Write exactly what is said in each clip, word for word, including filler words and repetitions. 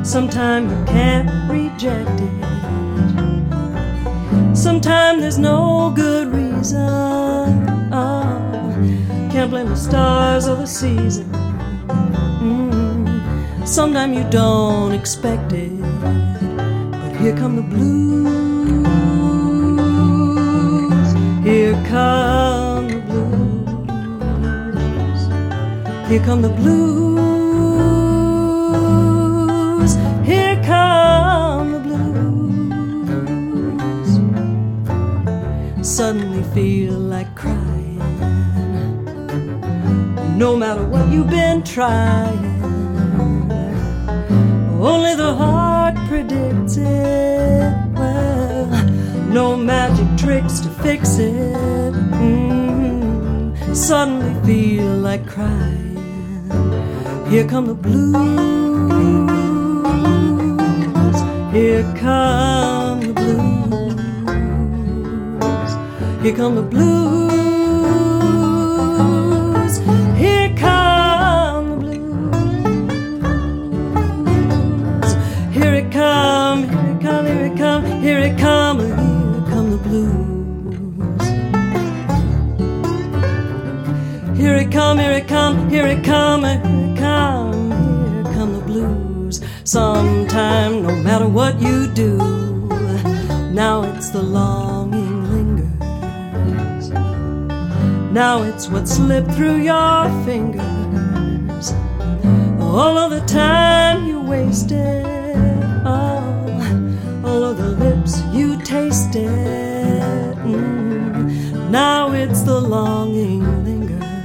Sometimes you can't reject it. Sometimes there's no good reason. Oh, can't blame the stars or the season. Mm. Sometimes you don't expect it, but here come the blues. Here come the blues. Here come the blues. Here come the blues. Suddenly feel like crying, no matter what you've been trying. Only the heart predicts it. Well, no magic tricks to fix it. Mm. Suddenly feel like crying. Here come the blues. Here come the blues. Here come the blues. Here come the blues. Here it come, here it come, here it come, here it come, here come the blues. Here it come, here it come, here it come, here it come, here come the blues. Sometime, no matter what you do, now it's the longing lingers. Now it's what slipped through your fingers. All of the time you wasted, oh, all of the lips you tasted. Mm. Now it's the longing lingers.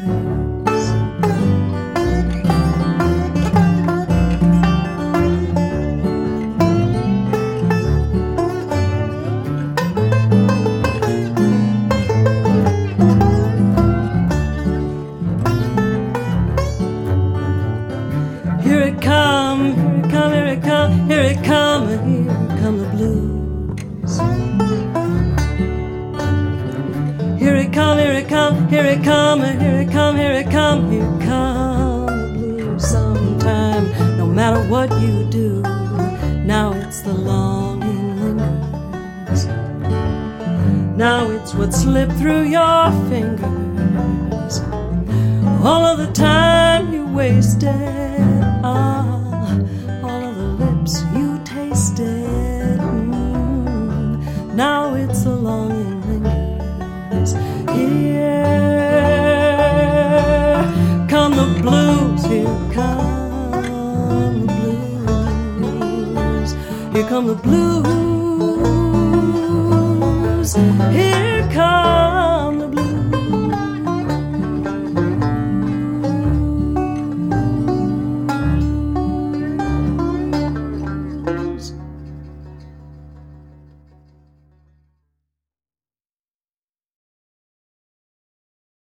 Here it come, here it come, here it come, here it come, here come the blues. Here it come, here it come, here it come, here it come, here it come, here come the blues. Sometime, no matter what you do, now it's the longing lingers. Now it's what slipped through your fingers. All of the time you wasted. Ah, all of the lips you tasted. Mm. Now it's the longing lingers. Here come the blues. Here come the blues. Here come the blues.